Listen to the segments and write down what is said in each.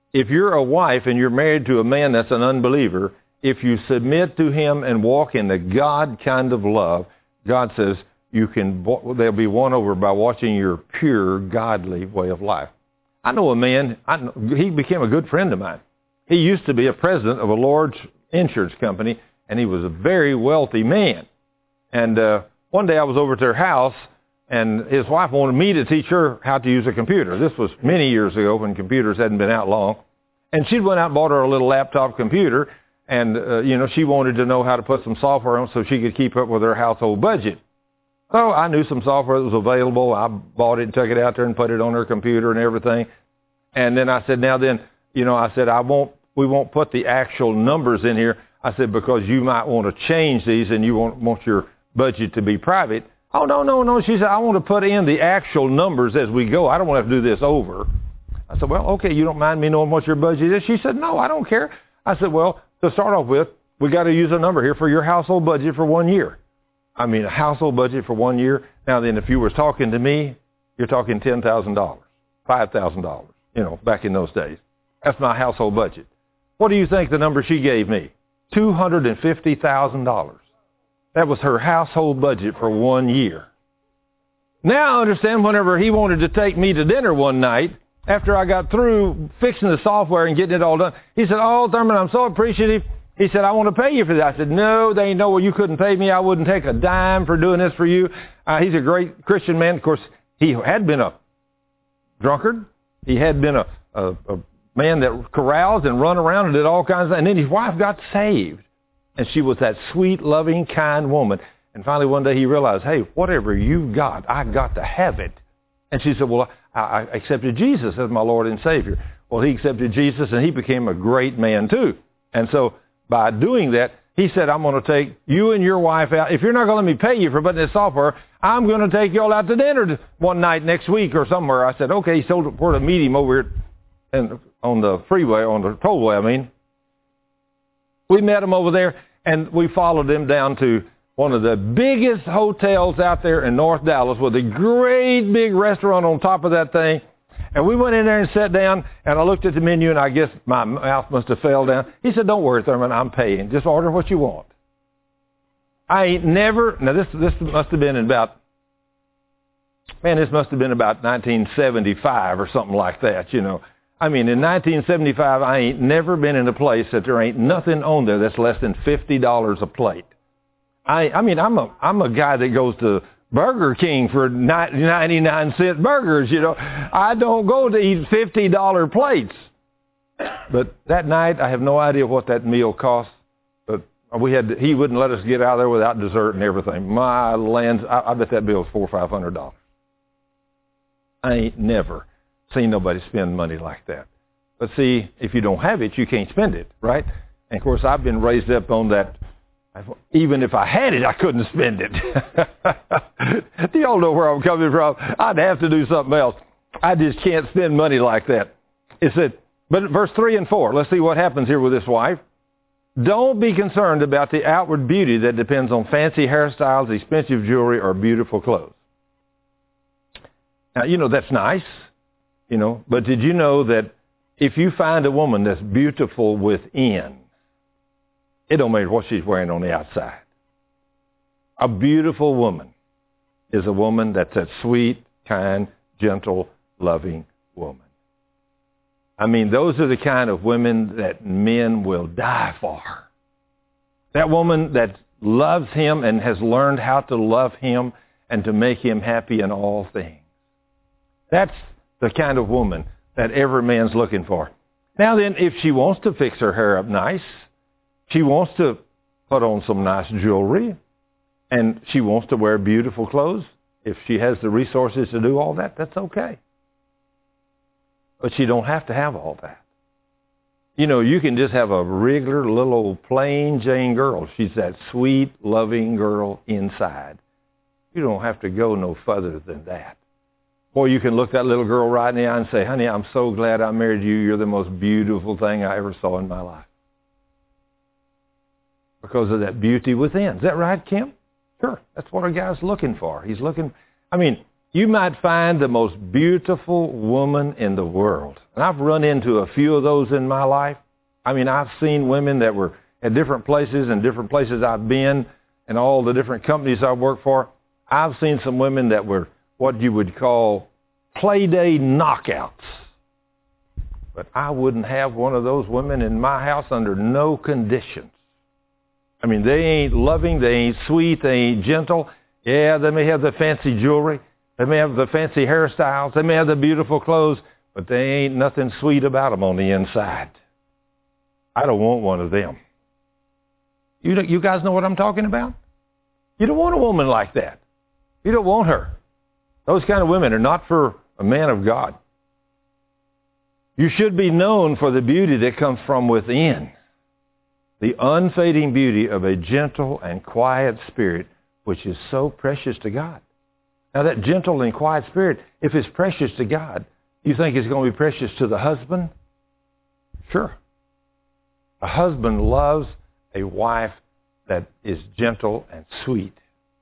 if you're a wife and you're married to a man that's an unbeliever, if you submit to him and walk in the God kind of love, God says they'll be won over by watching your pure, godly way of life. I know a man, he became a good friend of mine. He used to be a president of a large insurance company, and he was a very wealthy man. And one day I was over at their house, and his wife wanted me to teach her how to use a computer. This was many years ago when computers hadn't been out long. And she went out and bought her a little laptop computer, and, she wanted to know how to put some software on so she could keep up with her household budget. So I knew some software that was available. I bought it and took it out there and put it on her computer and everything. And then I said, we won't put the actual numbers in here. I said, because you might want to change these and you want your budget to be private. Oh, no. She said, I want to put in the actual numbers as we go. I don't want to have to do this over. I said, well, okay, you don't mind me knowing what your budget is? She said, no, I don't care. I said, well, to start off with, we got to use a number here for your household budget for 1 year. I mean, a household budget for 1 year. Now then, if you was talking to me, you're talking $10,000, $5,000, back in those days. That's my household budget. What do you think the number she gave me? $250,000. That was her household budget for 1 year. Now I understand whenever he wanted to take me to dinner one night, after I got through fixing the software and getting it all done, he said, oh, Thurman, I'm so appreciative. He said, I want to pay you for that. I said, no, they ain't no way you couldn't pay me. I wouldn't take a dime for doing this for you. He's a great Christian man. Of course, he had been a drunkard. He had been a man that caroused and run around and did all kinds of things. And then his wife got saved. And she was that sweet, loving, kind woman. And finally one day he realized, hey, whatever you got, I got to have it. And she said, well, I accepted Jesus as my Lord and Savior. Well, he accepted Jesus and he became a great man too. And so by doing that, he said, I'm going to take you and your wife out. If you're not going to let me pay you for putting this software, I'm going to take you all out to dinner one night next week or somewhere. I said, okay. So we're to meet him over here and on the freeway, on the tollway, I mean. We met him over there, and we followed him down to one of the biggest hotels out there in North Dallas with a great big restaurant on top of that thing. And we went in there and sat down, and I looked at the menu, and I guess my mouth must have fell down. He said, don't worry, Thurman, I'm paying. Just order what you want. I ain't never, now this must have been about 1975 or something like that, I mean, in 1975, I ain't never been in a place that there ain't nothing on there that's less than $50 a plate. I mean, I'm a guy that goes to Burger King for 99-cent burgers, I don't go to eat $50 plates. But that night, I have no idea what that meal cost. But he wouldn't let us get out of there without dessert and everything. My lands, I bet that bill was $400 or $500. I ain't never seen nobody spend money like that. But see, if you don't have it, you can't spend it, right? And of course, I've been raised up on that. Even if I had it, I couldn't spend it. Do y'all know where I'm coming from? I'd have to do something else. I just can't spend money like that. It said, but verse 3 and 4, let's see what happens here with this wife. Don't be concerned about the outward beauty that depends on fancy hairstyles, expensive jewelry, or beautiful clothes. Now, that's nice, but did you know that if you find a woman that's beautiful within, it don't matter what she's wearing on the outside. A beautiful woman is a woman that's a sweet, kind, gentle, loving woman. I mean, those are the kind of women that men will die for. That woman that loves him and has learned how to love him and to make him happy in all things. That's the kind of woman that every man's looking for. Now then, if she wants to fix her hair up nice, she wants to put on some nice jewelry, and she wants to wear beautiful clothes, if she has the resources to do all that, that's okay. But she don't have to have all that. You can just have a regular little old plain Jane girl. She's that sweet, loving girl inside. You don't have to go no further than that. Or you can look that little girl right in the eye and say, honey, I'm so glad I married you. You're the most beautiful thing I ever saw in my life. Because of that beauty within. Is that right, Kim? Sure. That's what a guy's looking for. He's looking, You might find the most beautiful woman in the world. And I've run into a few of those in my life. I mean, I've seen women that were at different places and different places I've been and all the different companies I've worked for. I've seen some women that were what you would call play-day knockouts. But I wouldn't have one of those women in my house under no conditions. I mean, they ain't loving, they ain't sweet, they ain't gentle. Yeah, they may have the fancy jewelry. They may have the fancy hairstyles. They may have the beautiful clothes, but they ain't nothing sweet about them on the inside. I don't want one of them. You guys know what I'm talking about? You don't want a woman like that. You don't want her. Those kind of women are not for a man of God. You should be known for the beauty that comes from within. The unfading beauty of a gentle and quiet spirit, which is so precious to God. Now that gentle and quiet spirit, if it's precious to God, you think it's going to be precious to the husband? Sure. A husband loves a wife that is gentle and sweet.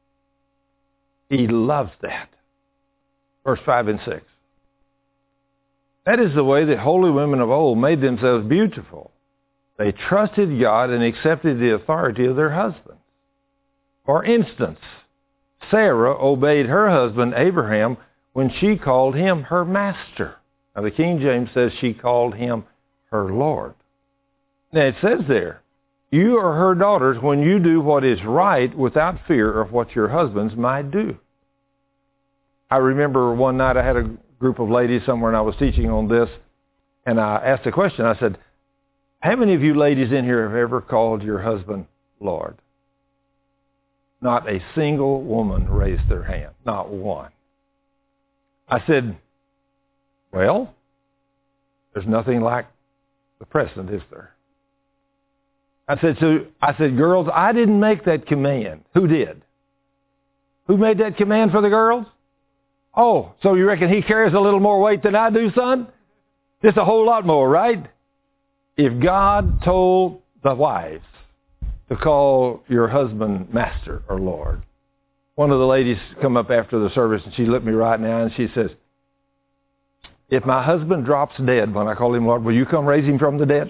He loves that. Verse 5 and 6. That is the way the holy women of old made themselves beautiful. They trusted God and accepted the authority of their husbands. For instance, Sarah obeyed her husband Abraham when she called him her master. Now the King James says she called him her Lord. Now it says there, you are her daughters when you do what is right without fear of what your husbands might do. I remember one night I had a group of ladies somewhere and I was teaching on this, and I asked a question. I said, how many of you ladies in here have ever called your husband Lord? Not a single woman raised their hand. Not one. I said, well, there's nothing like the present, is there? I said, girls, I didn't make that command. Who did? Who made that command for the girls? Oh, so you reckon he carries a little more weight than I do, son? Just a whole lot more, right? If God told the wives to call your husband master or Lord, one of the ladies come up after the service and she looked me right now and she says, if my husband drops dead when I call him Lord, will you come raise him from the dead?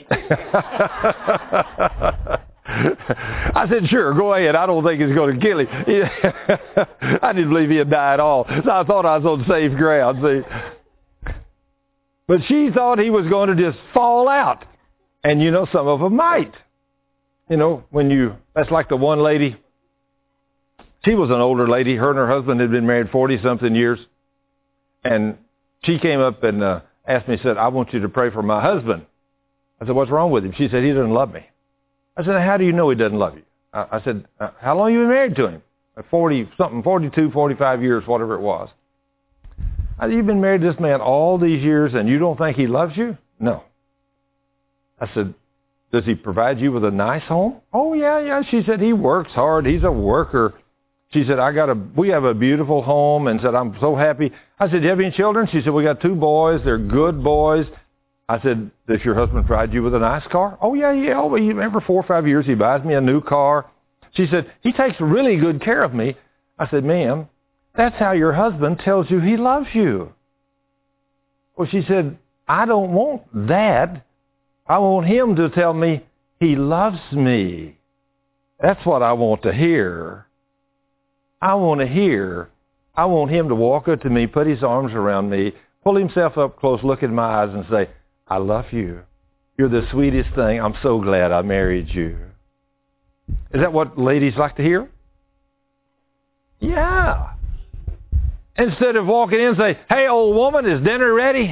I said, sure, go ahead. I don't think it's going to kill him. I didn't believe he'd die at all. So I thought I was on safe ground, see. But she thought he was going to just fall out. And you know, some of them might. You know, that's like the one lady. She was an older lady. Her and her husband had been married 40-something years. And she came up and asked me, said, I want you to pray for my husband. I said, what's wrong with him? She said, he doesn't love me. I said, how do you know he doesn't love you? I said, how long have you been married to him? 40-something, 42, 45 years, whatever it was. I said, you've been married to this man all these years and you don't think he loves you? No. I said, does he provide you with a nice home? Oh, yeah. She said, he works hard. He's a worker. She said, we have a beautiful home, and said, I'm so happy. I said, do you have any children? She said, we got 2 boys. They're good boys. I said, does your husband provide you with a nice car? Oh, yeah. Oh, every 4 or 5 years he buys me a new car. She said, he takes really good care of me. I said, ma'am, that's how your husband tells you he loves you. Well, she said, I don't want that. I want him to tell me he loves me. That's what I want to hear. I want him to walk up to me, put his arms around me, pull himself up close, look in my eyes and say, I love you. You're the sweetest thing. I'm so glad I married you. Is that what ladies like to hear? Yeah. Instead of walking in and say, hey, old woman, is dinner ready?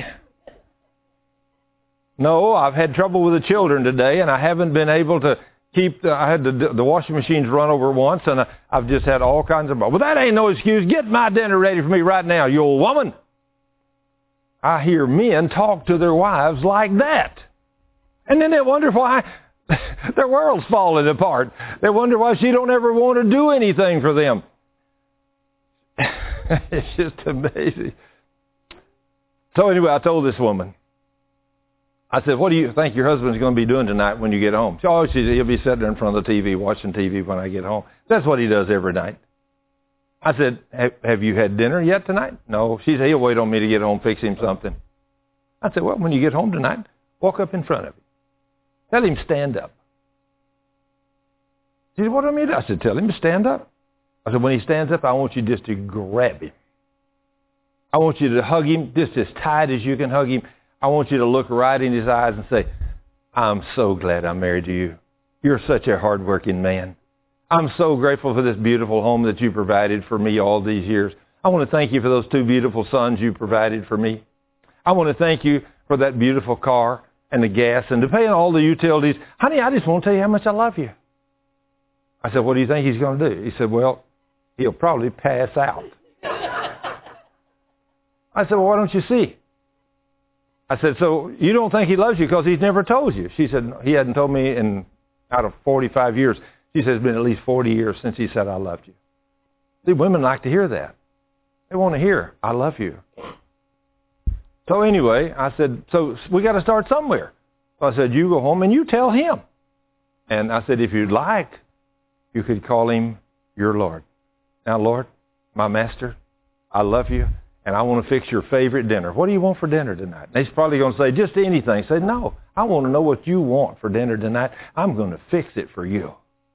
No, I've had trouble with the children today, and I haven't been able to I had the washing machines run over once, and I've just had all kinds of... Well, that ain't no excuse. Get my dinner ready for me right now, you old woman. I hear men talk to their wives like that. And then they wonder why their world's falling apart. They wonder why she don't ever want to do anything for them. It's just amazing. So anyway, I told this woman, I said, what do you think your husband's going to be doing tonight when you get home? She said, he'll be sitting there in front of the TV, watching TV when I get home. That's what he does every night. I said, have you had dinner yet tonight? No. She said, he'll wait on me to get home, fix him something. I said, well, when you get home tonight, walk up in front of him. Tell him stand up. She said, what do I mean? I said, tell him to stand up. I said, when he stands up, I want you just to grab him. I want you to hug him just as tight as you can hug him. I want you to look right in his eyes and say, I'm so glad I'm married to you. You're such a hardworking man. I'm so grateful for this beautiful home that you provided for me all these years. I want to thank you for those 2 beautiful sons you provided for me. I want to thank you for that beautiful car and the gas and to paying all the utilities. Honey, I just want to tell you how much I love you. I said, what do you think he's going to do? He said, well, he'll probably pass out. I said, well, why don't you see? I said, so you don't think he loves you because he's never told you? She said, he hadn't told me out of 45 years. She said, it's been at least 40 years since he said, I loved you. See, women like to hear that. They want to hear, I love you. So anyway, I said, so we got to start somewhere. So I said, you go home and you tell him. And I said, if you'd like, you could call him your Lord. Now, Lord, my master, I love you, and I want to fix your favorite dinner. What do you want for dinner tonight? And he's probably going to say, just anything. Say, no, I want to know what you want for dinner tonight. I'm going to fix it for you.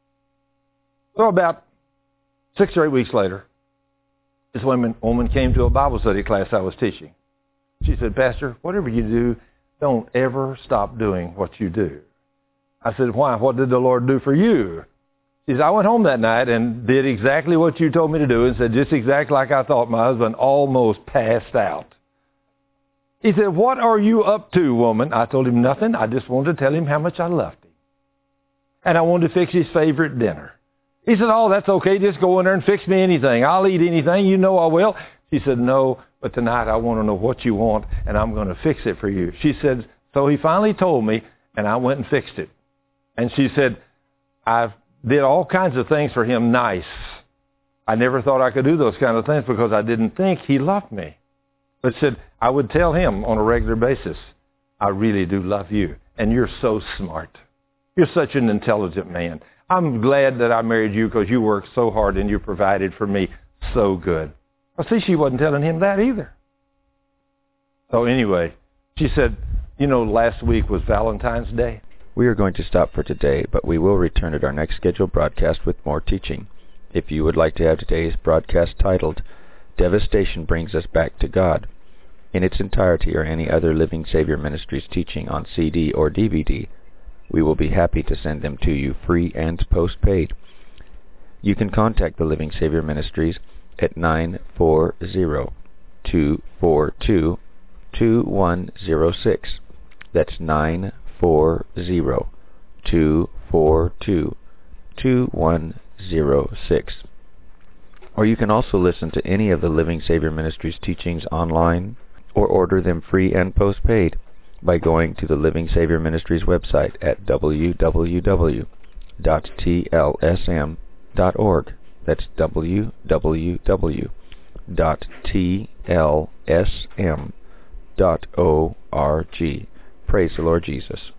So about 6 or 8 weeks later, this woman came to a Bible study class I was teaching. She said, Pastor, whatever you do, don't ever stop doing what you do. I said, why? What did the Lord do for you? She said, I went home that night and did exactly what you told me to do and said just exactly like I thought. My husband almost passed out. He said, what are you up to, woman? I told him nothing. I just wanted to tell him how much I loved him. And I wanted to fix his favorite dinner. He said, oh, that's okay. Just go in there and fix me anything. I'll eat anything. You know I will. She said, no, but tonight I want to know what you want, and I'm going to fix it for you. She said, so he finally told me, and I went and fixed it. And she said, I did all kinds of things for him nice. I never thought I could do those kind of things because I didn't think he loved me. But said, I would tell him on a regular basis, I really do love you, and you're so smart. You're such an intelligent man. I'm glad that I married you because you worked so hard and you provided for me so good. Well, see, she wasn't telling him that either. So anyway, she said, you know, last week was Valentine's Day. We are going to stop for today, but we will return at our next scheduled broadcast with more teaching. If you would like to have today's broadcast titled, Devastation Brings Us Back to God, in its entirety or any other Living Savior Ministries teaching on CD or DVD, we will be happy to send them to you free and postpaid. You can contact the Living Savior Ministries at 940-242-2106. That's 940-242-2106. Or you can also listen to any of the Living Savior Ministries teachings online or order them free and postpaid by going to the Living Savior Ministries website at www.tlsm.org. That's www.tlsm.org. Praise the Lord Jesus.